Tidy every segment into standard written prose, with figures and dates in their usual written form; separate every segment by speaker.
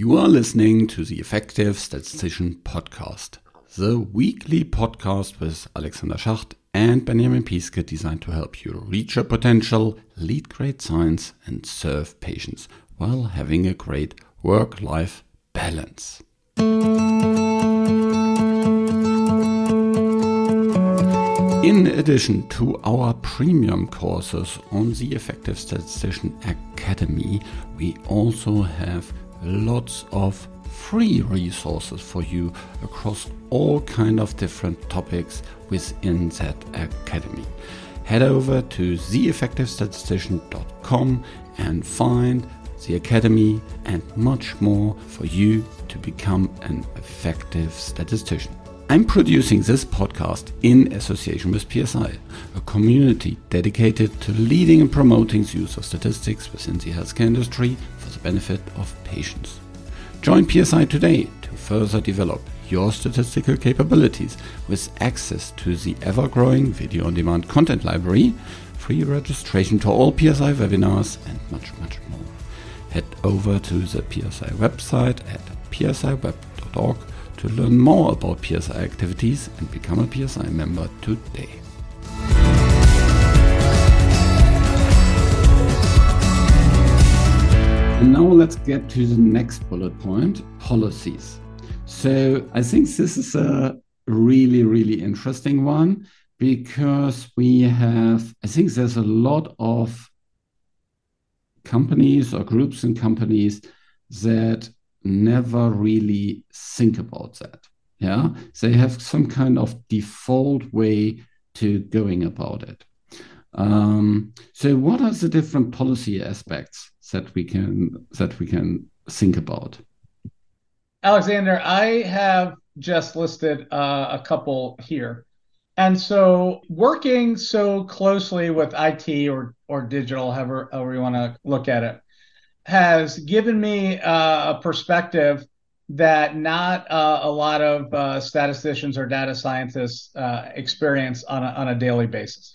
Speaker 1: You are listening to the Effective Statistician Podcast, the weekly podcast with Alexander Schacht and Benjamin Piske designed to help you reach your potential, lead great science, and serve patients while having a great work-life balance. In addition to our premium courses on the Effective Statistician Academy, we also have lots of free resources for you across all kind of different topics within that academy. Head over to theeffectivestatistician.com and find the academy and much more for you to become an effective statistician. I'm producing this podcast in association with PSI, a community dedicated to leading and promoting the use of statistics within the healthcare industry for the benefit of patients. Join PSI today to further develop your statistical capabilities with access to the ever-growing video-on-demand content library, free registration to all PSI webinars, and much, much more. Head over to the PSI website at psiweb.org to learn more about PSI activities and become a PSI member today. And now let's get to the next bullet point, policies. So I think this is a really, really interesting one because I think there's a lot of companies or groups and companies that never really think about that. Yeah, they have some kind of default way to going about it. So what are the different policy aspects that we can think about?
Speaker 2: Alexander, I have just listed a couple here. And so working so closely with IT or digital, however you want to look at it, has given me a perspective that not a lot of statisticians or data scientists experience on a daily basis.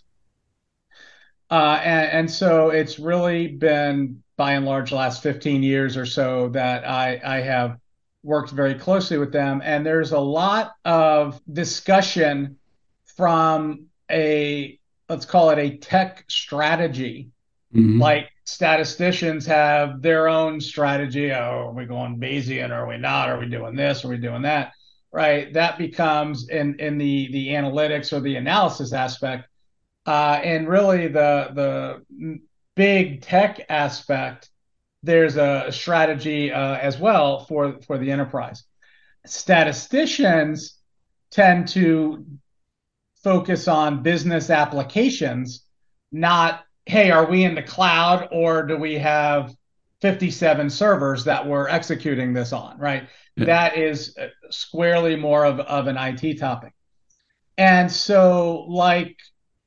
Speaker 2: And so it's really been, by and large, the last 15 years or so that I have worked very closely with them. And there's a lot of discussion from let's call it a tech strategy. Mm-hmm. Like statisticians have their own strategy. Oh, are we going Bayesian? Or are we not? Are we doing this? Are we doing that? Right? That becomes in the analytics or the analysis aspect. And really the big tech aspect, there's a strategy as well for the enterprise. Statisticians tend to focus on business applications, not, hey, are we in the cloud or do we have 57 servers that we're executing this on, right? Yeah. That is squarely more of an IT topic. And so like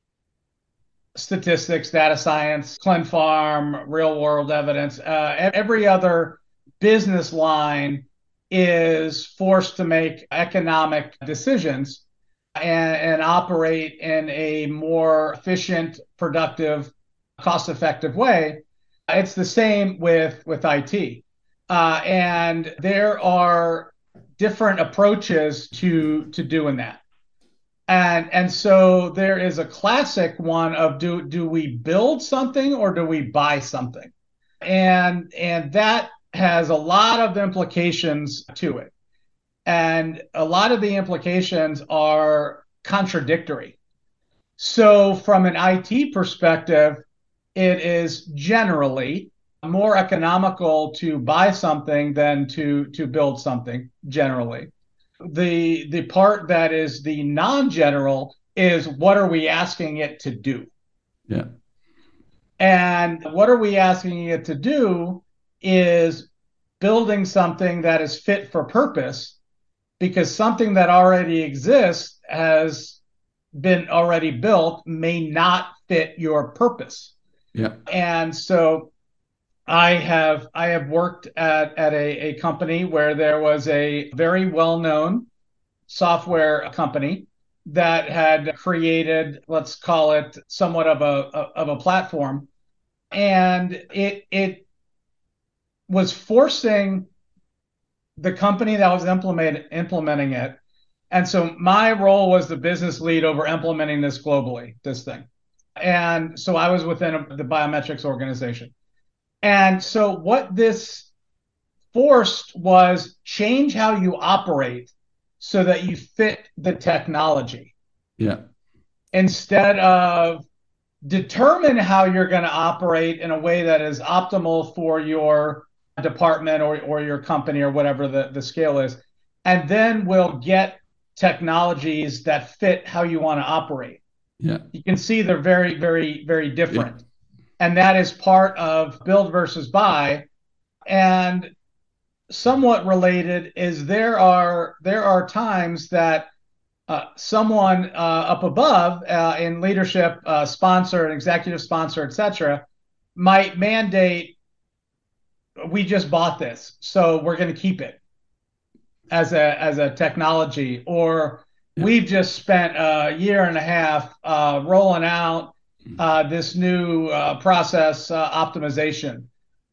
Speaker 2: statistics, data science, clin pharm, real world evidence, every other business line is forced to make economic decisions and operate in a more efficient, productive, cost-effective way. It's the same with IT. And there are different approaches to doing that. And so there is a classic one of do we build something or do we buy something? And that has a lot of implications to it. And a lot of the implications are contradictory. So from an IT perspective, it is generally more economical to buy something than to build something generally. The part that is the non-general is what are we asking it to do?
Speaker 1: Yeah.
Speaker 2: And what are we asking it to do is building something that is fit for purpose, because something that already exists has been already built may not fit your purpose.
Speaker 1: Yeah.
Speaker 2: And so I have worked at a company where there was a very well-known software company that had created, let's call it somewhat of a platform, and it was forcing the company that was implementing it. And so my role was the business lead over implementing this globally, this thing. And so I was within the biometrics organization. And so what this forced was change how you operate so that you fit the technology.
Speaker 1: Yeah.
Speaker 2: Instead of determine how you're going to operate in a way that is optimal for your department or your company or whatever the scale is. And then we'll get technologies that fit how you want to operate.
Speaker 1: Yeah.
Speaker 2: You can see they're very, very, very different. Yeah. And that is part of build versus buy. And somewhat related is there are times that someone up above in leadership, sponsor, an executive sponsor, etc., might mandate, we just bought this, so we're going to keep it as a technology, or we've just spent a year and a half rolling out this new process optimization.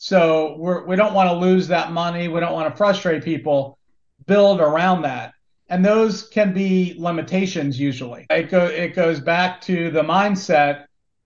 Speaker 2: So we don't want to lose that money. We don't want to frustrate people. Build around that. And those can be limitations usually. It goes back to the mindset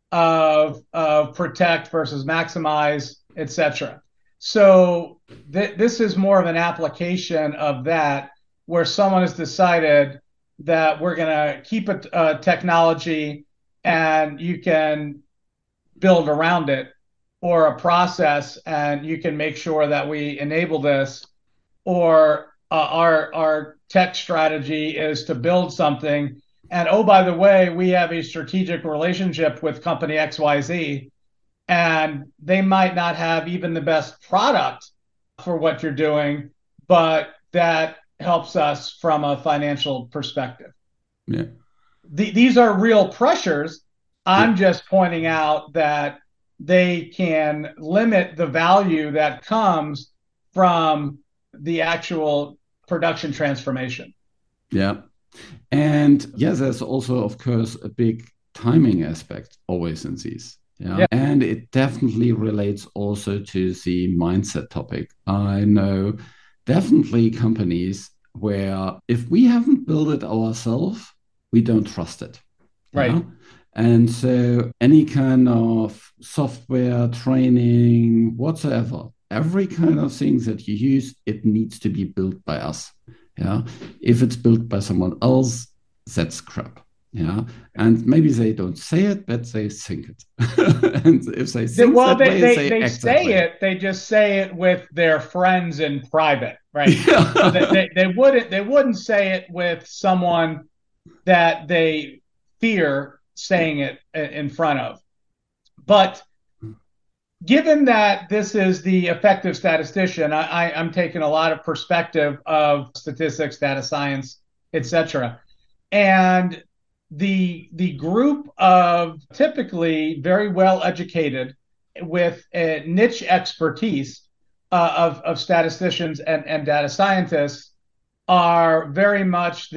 Speaker 2: of protect versus maximize, etc. So this is more of an application of that, where someone has decided that we're going to keep a technology and you can build around it, or a process and you can make sure that we enable this, or our tech strategy is to build something. And oh, by the way, we have a strategic relationship with company XYZ, and they might not have even the best product for what you're doing, but that helps us from a financial perspective.
Speaker 1: Yeah.
Speaker 2: These are real pressures. I'm just pointing out that they can limit the value that comes from the actual production transformation.
Speaker 1: Yeah. And yes, there's also, of course, a big timing aspect always in these. Yeah. And it definitely relates also to the mindset topic. I know definitely companies where if we haven't built it ourselves, we don't trust it.
Speaker 2: Right.
Speaker 1: Yeah? And so any kind of software, training, whatsoever, every kind of thing that you use, it needs to be built by us. Yeah. If it's built by someone else, that's crap. Yeah. And maybe they don't say it, but they think it. And if they think
Speaker 2: they say it, they just say it with their friends in private, right? Yeah. So they wouldn't say it with someone that they fear saying it in front of. But given that this is the effective statistician, I'm taking a lot of perspective of statistics, data science, etc. And the group of typically very well educated with a niche expertise of statisticians and data scientists are very much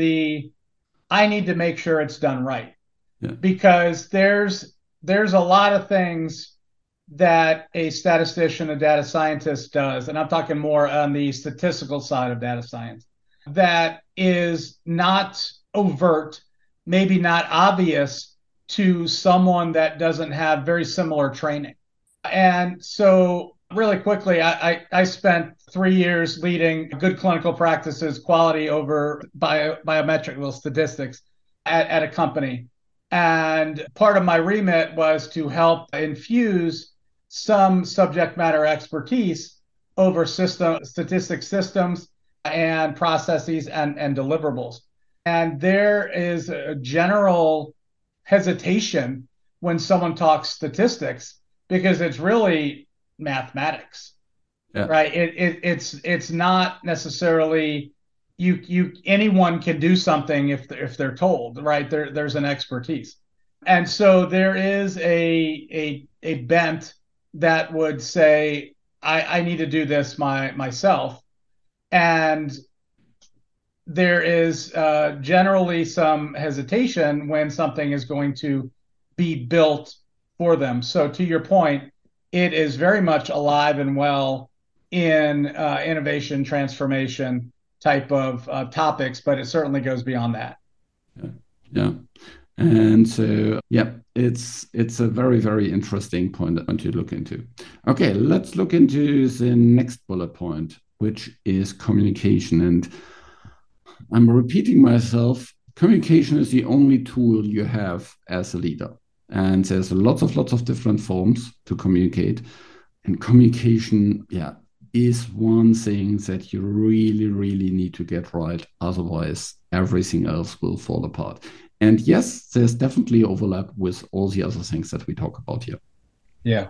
Speaker 2: I need to make sure it's done right. Yeah. Because there's a lot of things that a statistician, a data scientist does, and I'm talking more on the statistical side of data science, that is not overt, maybe not obvious to someone that doesn't have very similar training. And so really quickly, I spent 3 years leading good clinical practices quality over biometrical statistics at a company. And part of my remit was to help infuse some subject matter expertise over statistics systems and processes and deliverables. And there is a general hesitation when someone talks statistics because it's really mathematics, right? It's not necessarily anyone can do something if they're told, right? There's an expertise. And so there is a bent that would say, I need to do this myself. And there is generally some hesitation when something is going to be built for them. So to your point, it is very much alive and well in innovation, transformation type of topics, but it certainly goes beyond that.
Speaker 1: Yeah. Yeah. And so, yeah, it's a very, very interesting point to look into. Okay, let's look into the next bullet point, which is communication. And I'm repeating myself. Communication is the only tool you have as a leader. And there's lots of different forms to communicate. And communication, yeah, is one thing that you really, really need to get right. Otherwise, everything else will fall apart. And yes, there's definitely overlap with all the other things that we talk about here.
Speaker 2: Yeah.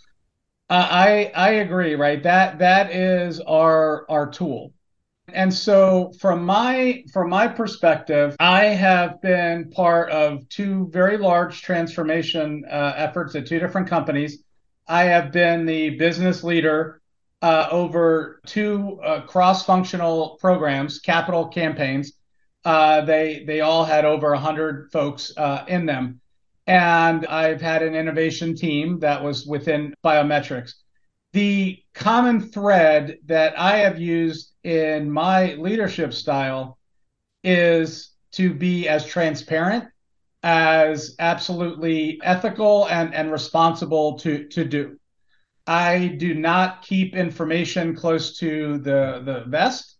Speaker 2: I agree, right? That is our tool. And so from my perspective, I have been part of two very large transformation efforts at two different companies. I have been the business leader over two cross-functional programs, capital campaigns. They all had over 100 folks in them. And I've had an innovation team that was within biometrics. The common thread that I have used in my leadership style is to be as transparent, as absolutely ethical and responsible to do. I do not keep information close to the vest.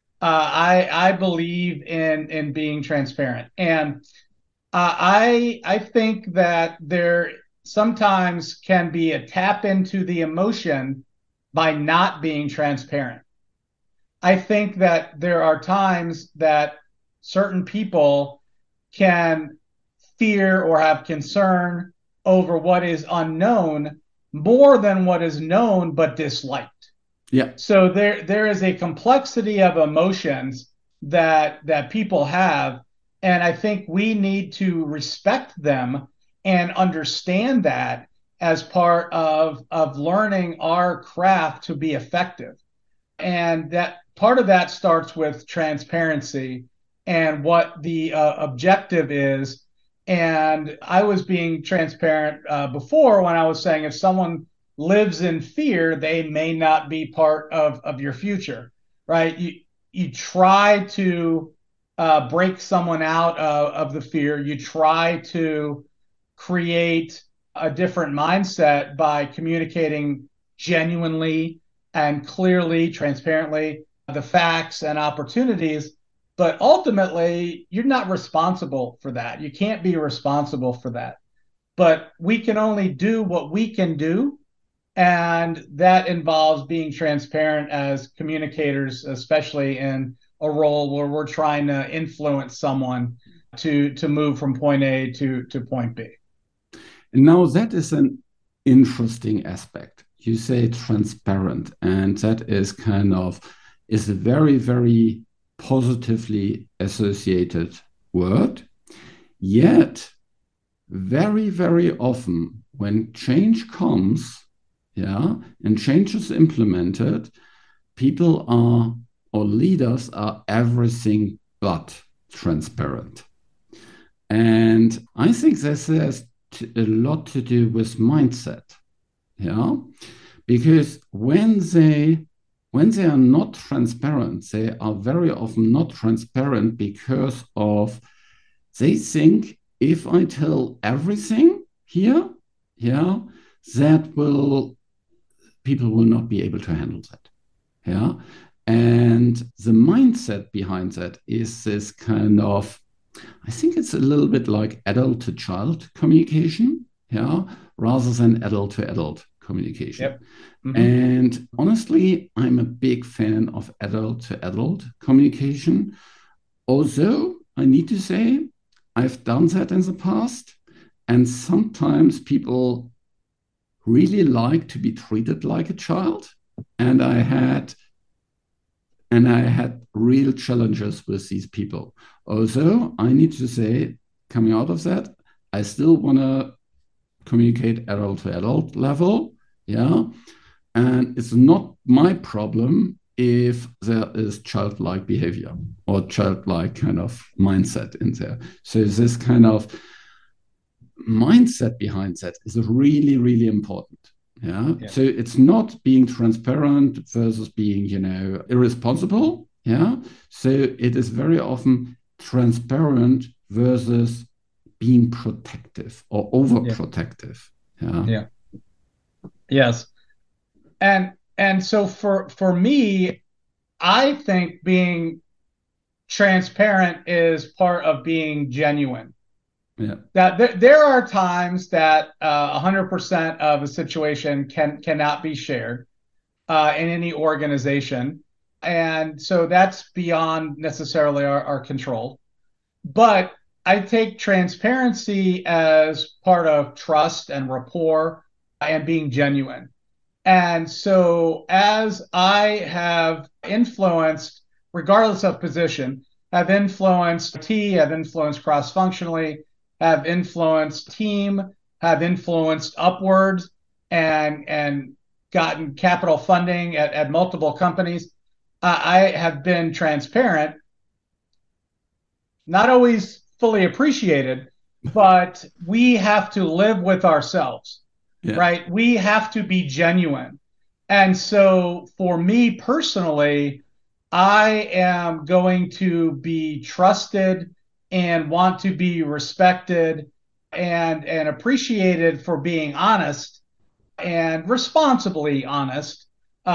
Speaker 2: I believe in being transparent, and I think that there sometimes can be a tap into the emotion by not being transparent. I think that there are times that certain people can fear or have concern over what is unknown more than what is known but disliked.
Speaker 1: Yeah.
Speaker 2: So there is a complexity of emotions that people have, and I think we need to respect them and understand that as part of learning our craft to be effective. And that part of that starts with transparency and what the objective is. And I was being transparent before when I was saying if someone lives in fear, they may not be part of your future, right? You try to break someone out of the fear. You try to create a different mindset by communicating genuinely and clearly, transparently, the facts and opportunities. But ultimately, you're not responsible for that. You can't be responsible for that. But we can only do what we can do. And that involves being transparent as communicators, especially in a role where we're trying to influence someone to move from point A to point B.
Speaker 1: And now that is an interesting aspect. You say transparent, and that is a very, very positively associated word. Yet, very, very often when change comes, yeah, and change is implemented, people are, or leaders are everything but transparent. And I think this has a lot to do with mindset. Yeah, because when they are not transparent, they are very often not transparent because of they think if I tell everything here, yeah, that will people will not be able to handle that. Yeah. And the mindset behind that is this kind of, I think it's a little bit like adult to child communication, yeah, rather than adult to adult communication.
Speaker 2: Yep. Mm-hmm.
Speaker 1: And honestly, I'm a big fan of adult to adult communication. Although I need to say, I've done that in the past. And sometimes people really like to be treated like a child. And I had real challenges with these people. Although I need to say, coming out of that, I still want to communicate adult to adult level. Yeah. And it's not my problem if there is childlike behavior or childlike kind of mindset in there. So this kind of mindset behind that is really, really important. Yeah.
Speaker 2: Yeah.
Speaker 1: So it's not being transparent versus being, irresponsible. Yeah. So it is very often transparent versus being protective or
Speaker 2: Yeah.
Speaker 1: overprotective. Yeah.
Speaker 2: Yeah. Yes. And so for me, I think being transparent is part of being genuine.
Speaker 1: Yeah.
Speaker 2: That there are times that 100% of a situation cannot be shared in any organization, and so that's beyond necessarily our control. But I take transparency as part of trust and rapport and being genuine. And so, as I have influenced, regardless of position, have influenced T, have influenced cross functionally, have influenced team, have influenced upwards, and gotten capital funding at multiple companies. I have been transparent, not always fully appreciated, but we have to live with ourselves,
Speaker 1: Yeah.
Speaker 2: right? We have to be genuine. And so for me personally, I am going to be trusted and want to be respected and appreciated for being honest and responsibly honest.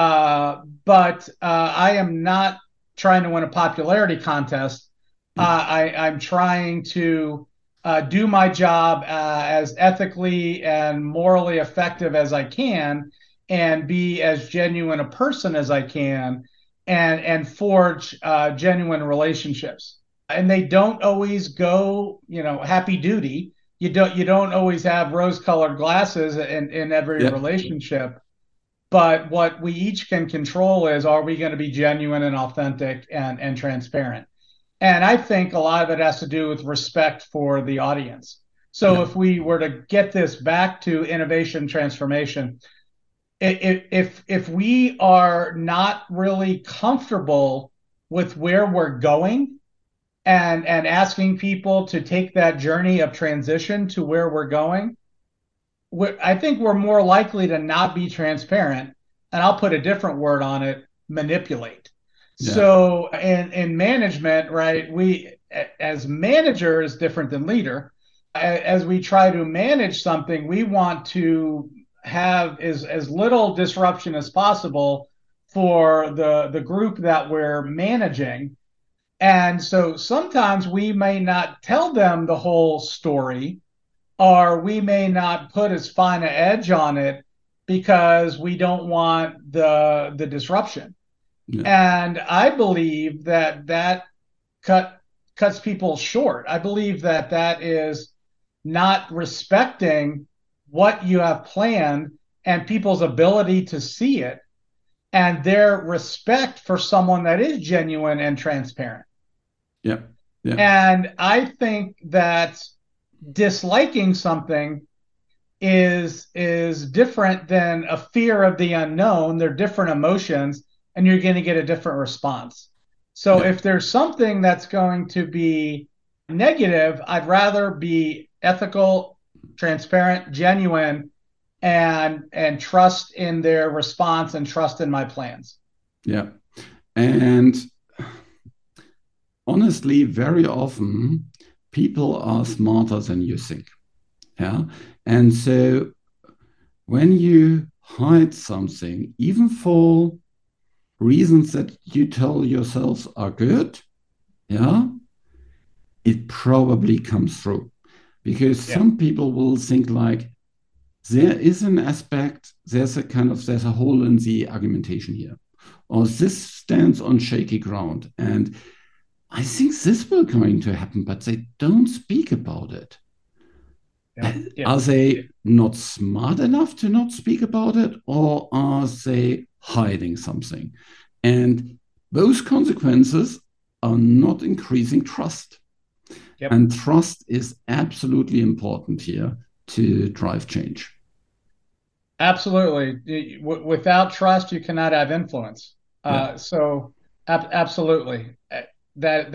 Speaker 2: But I am not trying to win a popularity contest.
Speaker 1: Yeah.
Speaker 2: I'm trying to do my job as ethically and morally effective as I can and be as genuine a person as I can and forge genuine relationships. And they don't always go, happy duty. You don't always have rose-colored glasses in every
Speaker 1: Yeah.
Speaker 2: relationship. But what we each can control is, are we going to be genuine and authentic and transparent? And I think a lot of it has to do with respect for the audience. So
Speaker 1: Yeah.
Speaker 2: if we were to get this back to innovation transformation, if we are not really comfortable with where we're going and asking people to take that journey of transition to where we're going, I think we're more likely to not be transparent. And I'll put a different word on it: manipulate.
Speaker 1: Yeah.
Speaker 2: So in management, right, we as manager is different than leader. As we try to manage something, we want to have as little disruption as possible for the group that we're managing. And so sometimes we may not tell them the whole story, or we may not put as fine an edge on it because we don't want the disruption.
Speaker 1: Yeah.
Speaker 2: And I believe that cuts people short. I believe that is not respecting what you have planned and people's ability to see it and their respect for someone that is genuine and transparent.
Speaker 1: Yeah. Yeah.
Speaker 2: And I think that disliking something is different than a fear of the unknown. They're different emotions, and you're going to get a different response. So
Speaker 1: Yeah.
Speaker 2: if there's something that's going to be negative, I'd rather be ethical, transparent, genuine, and trust in their response and trust in my plans.
Speaker 1: Yeah. And honestly, very often people are smarter than you think. Yeah. And so when you hide something, even for reasons that you tell yourselves are good, yeah, it probably comes through. Because
Speaker 2: Yeah.
Speaker 1: some people will think like there is an aspect, there's a hole in the argumentation here. Or this stands on shaky ground. And I think this will going to happen, but they don't speak about it.
Speaker 2: Yeah. Yeah.
Speaker 1: Are they not smart enough to not speak about it, or are they hiding something? And those consequences are not increasing trust.
Speaker 2: Yep.
Speaker 1: And trust is absolutely important here to drive change.
Speaker 2: Absolutely. Without trust, you cannot have influence.
Speaker 1: Yeah.
Speaker 2: So absolutely,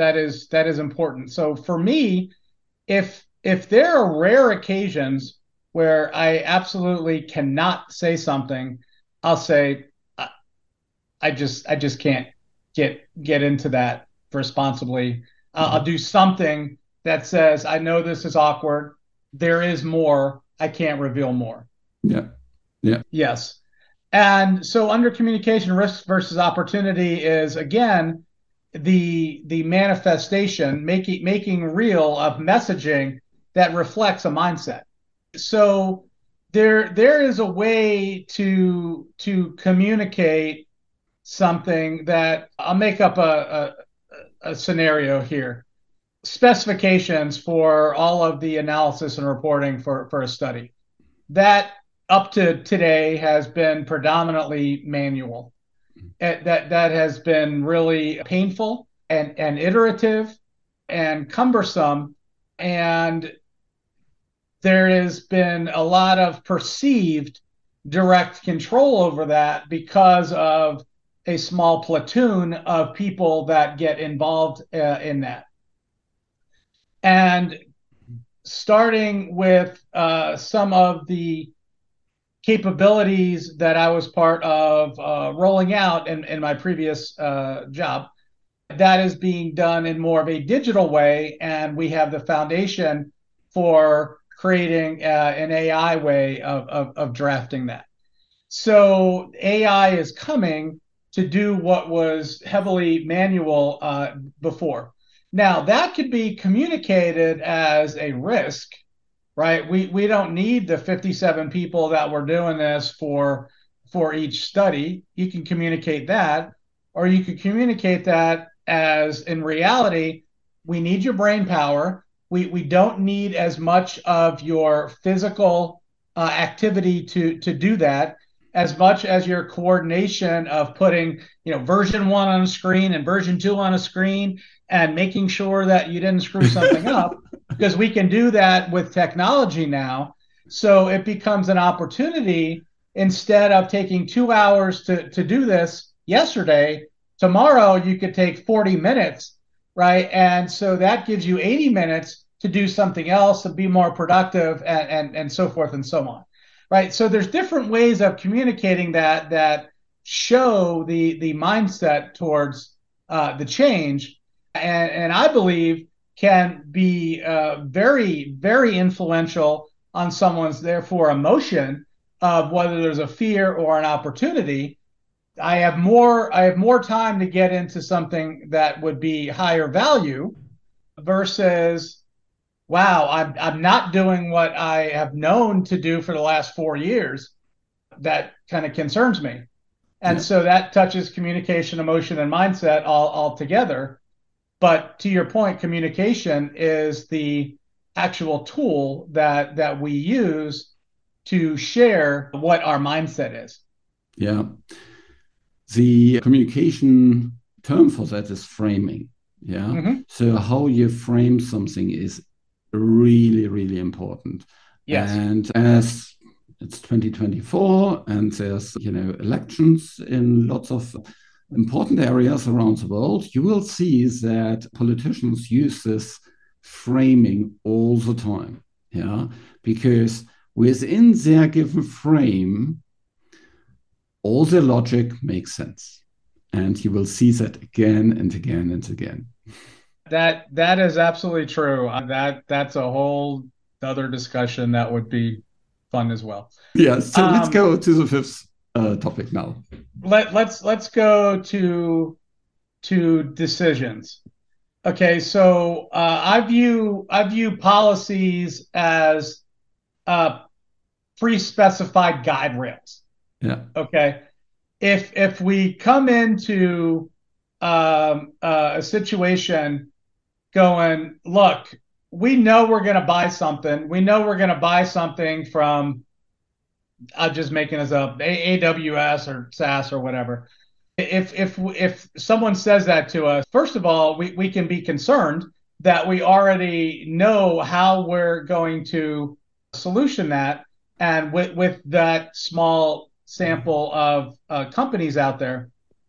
Speaker 2: that is important. So for me, if there are rare occasions where I absolutely cannot say something, I'll say, I just can't get into that responsibly.
Speaker 1: Yeah.
Speaker 2: I'll do something that says, I know this is awkward. There is more. I can't reveal more.
Speaker 1: Yeah. Yeah.
Speaker 2: Yes. And so under communication, risk versus opportunity is again the manifestation, making real of messaging that reflects a mindset. So there is a way to communicate something that I'll make up a scenario here. Specifications for all of the analysis and reporting for a study. That up to today has been predominantly manual. That has been really painful and iterative and cumbersome. And there has been a lot of perceived direct control over that because of a small platoon of people that get involved in that. And starting with some of the capabilities that I was part of rolling out in my previous job, that is being done in more of a digital way. And we have the foundation for creating an AI way of drafting that. So AI is coming to do what was heavily manual before. Now, that could be communicated as a risk, right? We don't need the 57 people that were doing this for each study. You can communicate that, or you could communicate that as in reality, we need your brain power. We don't need as much of your physical activity to do that, as much as your coordination of putting, version 1 on a screen and version 2 on a screen and making sure that you didn't screw something up, because we can do that with technology now. So it becomes an opportunity. Instead of taking 2 hours to do this yesterday, tomorrow you could take 40 minutes, right? And so that gives you 80 minutes to do something else and be more productive and so forth and so on. Right. So there's different ways of communicating that show the mindset towards the change, and I believe can be very, very influential on someone's therefore emotion of whether there's a fear or an opportunity. I have more time to get into something that would be higher value versus, wow, I'm not doing what I have known to do for the last 4 years. That kind of concerns me. And
Speaker 1: Yeah.
Speaker 2: so that touches communication, emotion, and mindset all together. But to your point, communication is the actual tool that we use to share what our mindset is.
Speaker 1: Yeah. The communication term for that is framing. Yeah.
Speaker 2: Mm-hmm.
Speaker 1: So how you frame something is really, really important.
Speaker 2: Yes.
Speaker 1: And as it's 2024 and there's, elections in lots of important areas around the world, you will see that politicians use this framing all the time. Yeah. Because within their given frame, all their logic makes sense. And you will see that again and again and again.
Speaker 2: That is absolutely true. That's a whole other discussion that would be fun as well.
Speaker 1: Yeah, so let's go to the fifth topic now.
Speaker 2: Let's go to decisions. Okay, so I view policies as pre-specified guide rails.
Speaker 1: Yeah.
Speaker 2: Okay, if we come into a situation going, look, we know we're going to buy something. We know we're going to buy something from, I'm just making this up, AWS or SaaS or whatever. If someone says that to us, first of all, we can be concerned that we already know how we're going to solution that. And with that small sample of companies out there,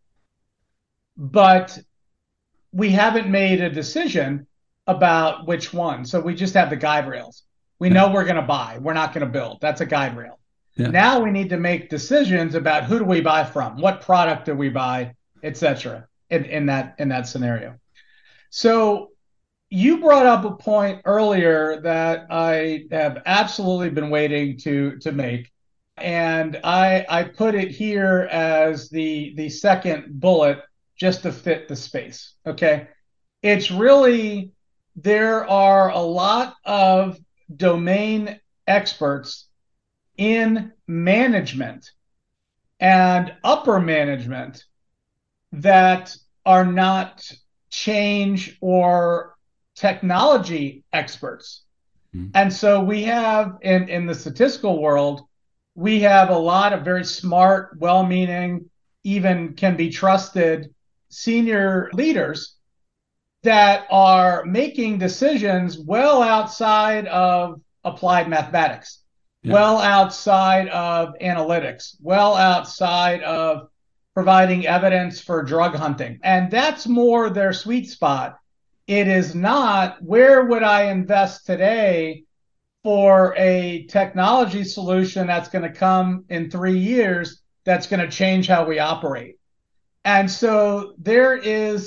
Speaker 2: but we haven't made a decision about which one. So we just have the guide rails. We
Speaker 1: Yeah.
Speaker 2: know we're going to buy. We're not going to build. That's a guide rail.
Speaker 1: Yeah.
Speaker 2: Now we need to make decisions about who do we buy from, what product do we buy, et cetera, in that scenario. So you brought up a point earlier that I have absolutely been waiting to make, and I put it here as the second bullet just to fit the space. Okay, it's really there are a lot of domain experts in management and upper management that are not change or technology experts.
Speaker 1: Mm.
Speaker 2: And so we have in the statistical world, we have a lot of very smart, well meaning, even can be trusted senior leaders that are making decisions well outside of applied mathematics,
Speaker 1: Yeah.
Speaker 2: well outside of analytics, well outside of providing evidence for drug hunting. And that's more their sweet spot. It is not where would I invest today for a technology solution that's going to come in 3 years that's going to change how we operate. And so there is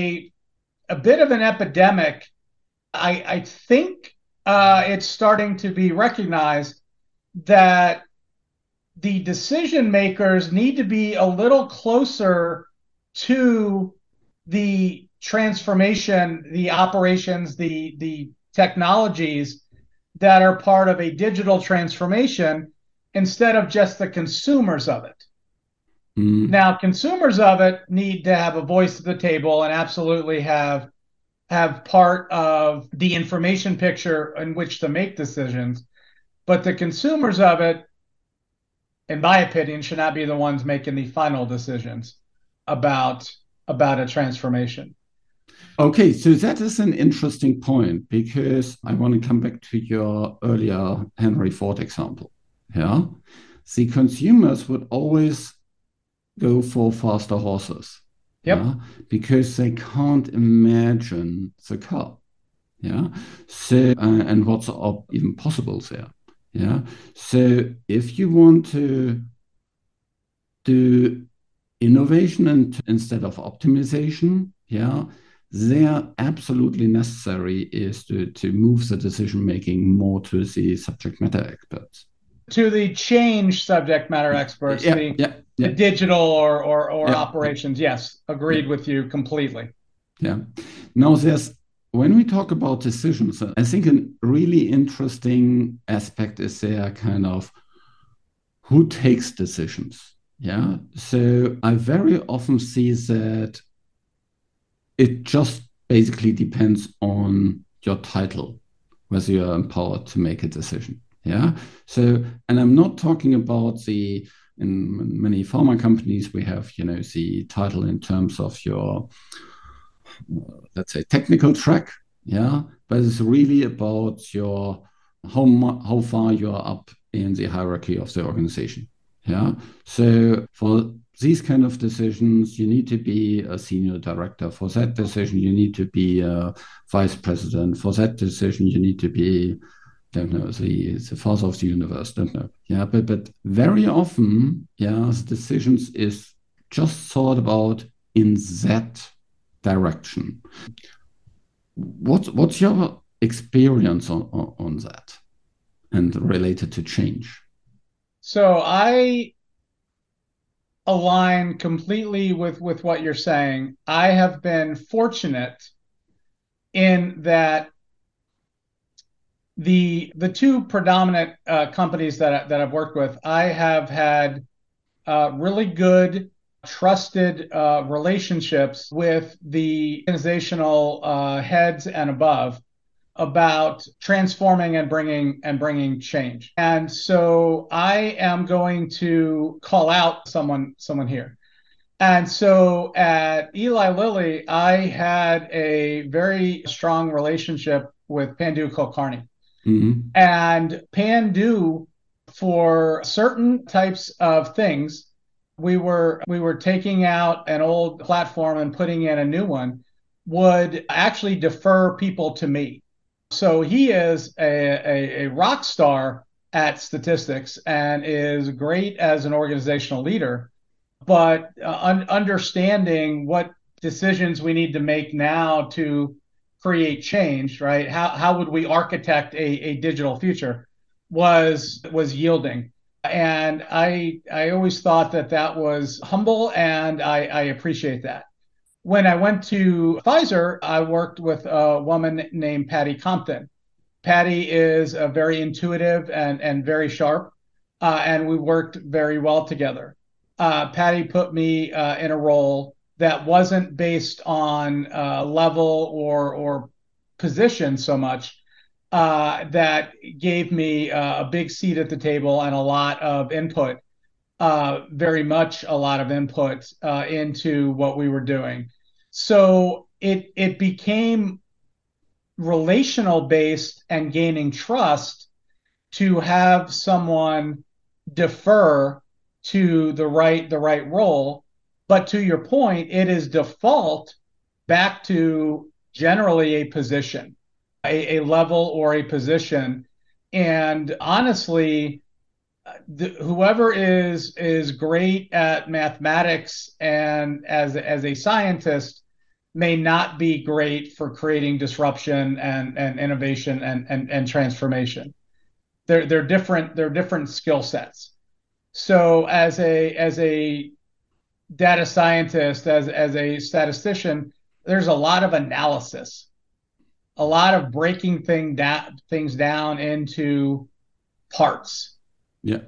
Speaker 2: a bit of an epidemic. I think it's starting to be recognized that the decision makers need to be a little closer to the transformation, the operations, the technologies that are part of a digital transformation instead of just the consumers of it.
Speaker 1: Mm.
Speaker 2: Now, consumers of it need to have a voice at the table and absolutely have part of the information picture in which to make decisions. But the consumers of it, in my opinion, should not be the ones making the final decisions about a transformation.
Speaker 1: Okay, so that is an interesting point because I want to come back to your earlier Henry Ford example. Yeah, the consumers would always go for faster horses.
Speaker 2: Yep.
Speaker 1: Yeah, because they can't imagine the car. Yeah, so and what's even possible there. Yeah, so if you want to do innovation and instead of optimization, yeah, there absolutely necessary is to move the decision making more to the subject matter experts.
Speaker 2: To the change subject matter experts,
Speaker 1: Yeah,
Speaker 2: the
Speaker 1: yeah,
Speaker 2: the
Speaker 1: yeah,
Speaker 2: digital or
Speaker 1: yeah,
Speaker 2: operations. Yes,
Speaker 1: yeah,
Speaker 2: agreed with you completely.
Speaker 1: yeah. Now there's when we talk about decisions, I think a really interesting aspect is there kind of who takes decisions. Yeah. So I very often see that it just basically depends on your title, whether you're empowered to make a decision. Yeah. So, and I'm not talking about in many pharma companies, we have, the title in terms of your, let's say, technical track. Yeah. But it's really about how far you are up in the hierarchy of the organization. Yeah. So for these kind of decisions, you need to be a senior director. For that decision, you need to be a vice president. For that decision, you need to be, don't know, the father of the universe. Don't know. Yeah, but very often, yeah, the decisions is just thought about in that direction. What's your experience on that and related to change?
Speaker 2: So I align completely with what you're saying. I have been fortunate in that the two predominant companies that I've worked with, I have had really good, trusted relationships with the organizational heads and above about transforming and bringing change. And so I am going to call out someone here. And so at Eli Lilly, I had a very strong relationship with Pandu Kulkarni.
Speaker 1: Mm-hmm.
Speaker 2: And Pandu, for certain types of things, we were taking out an old platform and putting in a new one, would actually defer people to me. So he is a rock star at statistics and is great as an organizational leader, but understanding what decisions we need to make now to create change, right? How would we architect a digital future was yielding. And I always thought that that was humble, and I appreciate that. When I went to Pfizer, I worked with a woman named Patty Compton. Patty is very intuitive and very sharp, and we worked very well together. Patty put me in a role that wasn't based on level or position so much, that gave me a big seat at the table and a lot of input, very much a lot of input into what we were doing. So it became relational based and gaining trust to have someone defer to the right role. But to your point, it is default back to generally a position, a level or a position. And honestly, whoever is great at mathematics and as a scientist may not be great for creating disruption and innovation and transformation. They're different skill sets. So as a data scientist, as a statistician, there's a lot of analysis, a lot of breaking things down into parts.
Speaker 1: Yeah.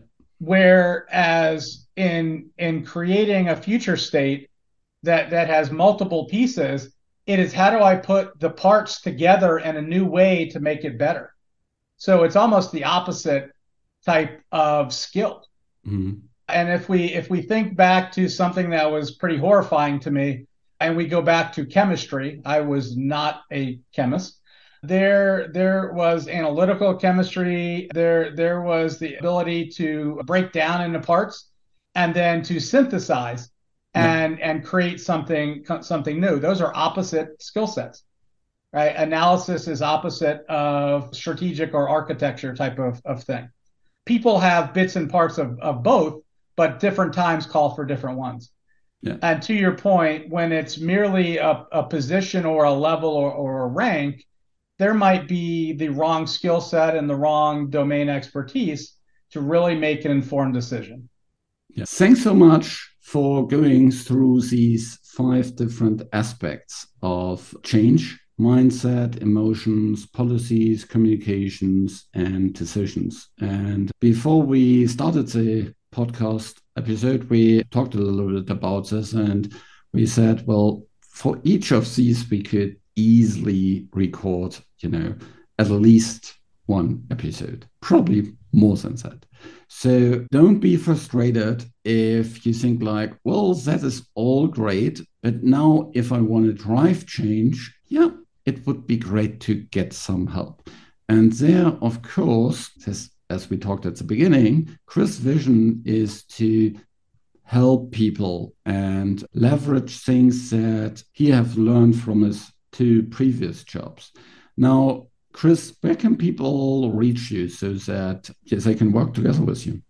Speaker 2: Whereas in creating a future state that has multiple pieces, it is how do I put the parts together in a new way to make it better? So it's almost the opposite type of skill.
Speaker 1: Mm-hmm.
Speaker 2: And if we think back to something that was pretty horrifying to me, and we go back to chemistry, I was not a chemist. There was analytical chemistry. There was the ability to break down into parts and then to synthesize
Speaker 1: Yeah.
Speaker 2: and create something new. Those are opposite skill sets, right? Analysis is opposite of strategic or architecture type of thing. People have bits and parts of both, but different times call for different ones.
Speaker 1: Yeah.
Speaker 2: And to your point, when it's merely a position or a level or a rank, there might be the wrong skill set and the wrong domain expertise to really make an informed decision.
Speaker 1: Yeah. Thanks so much for going through these 5 different aspects of change: mindset, emotions, policies, communications, and decisions. And before we started the podcast episode, we talked a little bit about this, and we said, well, for each of these, we could easily record, at least one episode, probably more than that. So don't be frustrated if you think like, well, that is all great, but now if I want to drive change, yeah, it would be great to get some help. And there, of course, as we talked at the beginning, Chris' vision is to help people and leverage things that he have learned from his 2 previous jobs. Now, Chris, where can people reach you so that they can work together with you?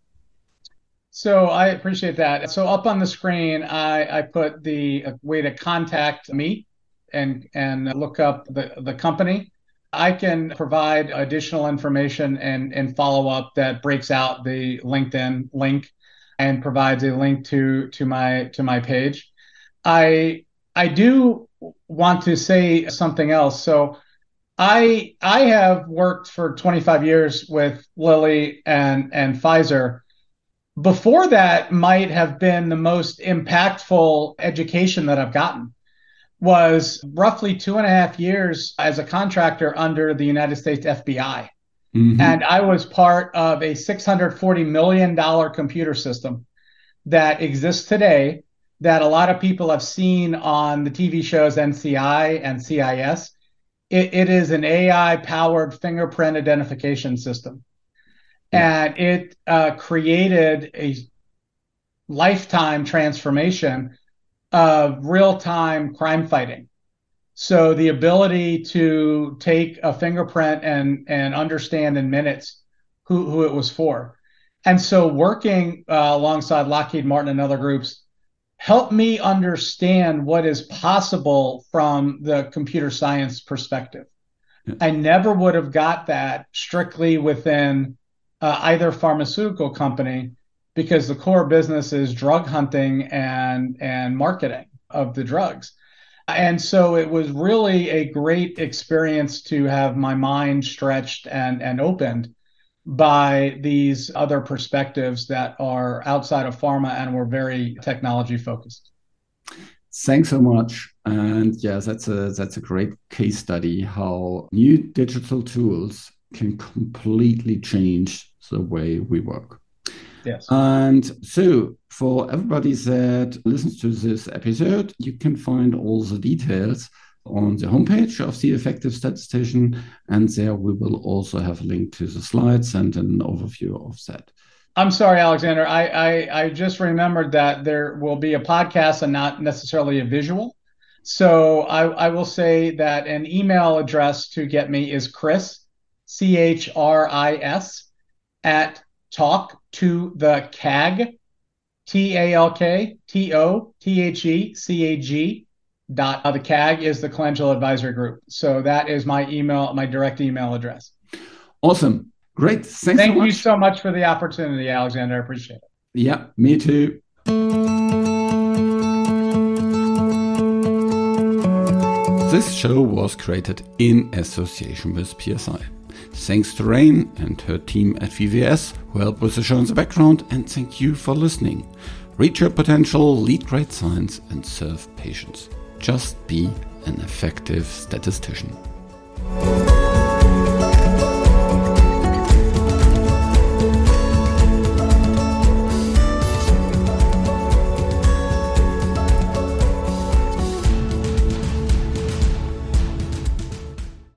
Speaker 2: So I appreciate that. So up on the screen, I put the way to contact me and look up the company. I can provide additional information and follow up that breaks out the LinkedIn link and provides a link to my page. I do want to say something else. So I have worked for 25 years with Lilly and Pfizer. Before that might have been the most impactful education that I've gotten was roughly 2.5 years as a contractor under the United States FBI.
Speaker 1: Mm-hmm.
Speaker 2: And I was part of a $640 million computer system that exists today that a lot of people have seen on the TV shows NCI and CIS. It is an AI-powered fingerprint identification system.
Speaker 1: Yeah.
Speaker 2: And it created a lifetime transformation of real-time crime fighting. So the ability to take a fingerprint and understand in minutes who it was for. And so working alongside Lockheed Martin and other groups helped me understand what is possible from the computer science perspective. Yeah. I never would have got that strictly within either pharmaceutical company, because the core business is drug hunting and marketing of the drugs. And so it was really a great experience to have my mind stretched and opened by these other perspectives that are outside of pharma and were very technology focused.
Speaker 1: Thanks so much. And yes, that's a great case study how new digital tools can completely change the way we work.
Speaker 2: Yes.
Speaker 1: And so for everybody that listens to this episode, you can find all the details on the homepage of The Effective Statistician, and there we will also have a link to the slides and an overview of that.
Speaker 2: I'm sorry, Alexander. I just remembered that there will be a podcast and not necessarily a visual. So I will say that an email address to get me is Chris, CHRIS, at talktothecag, TALKTOTHECAG. The CAG is the Colangelo Advisory Group. So that is my email, my direct email address.
Speaker 1: Awesome. Great. Thank
Speaker 2: you so much for the opportunity, Alexander. I appreciate it.
Speaker 1: Yeah, me too. This show was created in association with PSI. Thanks to Rain and her team at VVS who helped with the show in the background, and thank you for listening. Reach your potential, lead great science, and serve patients. Just be an effective statistician.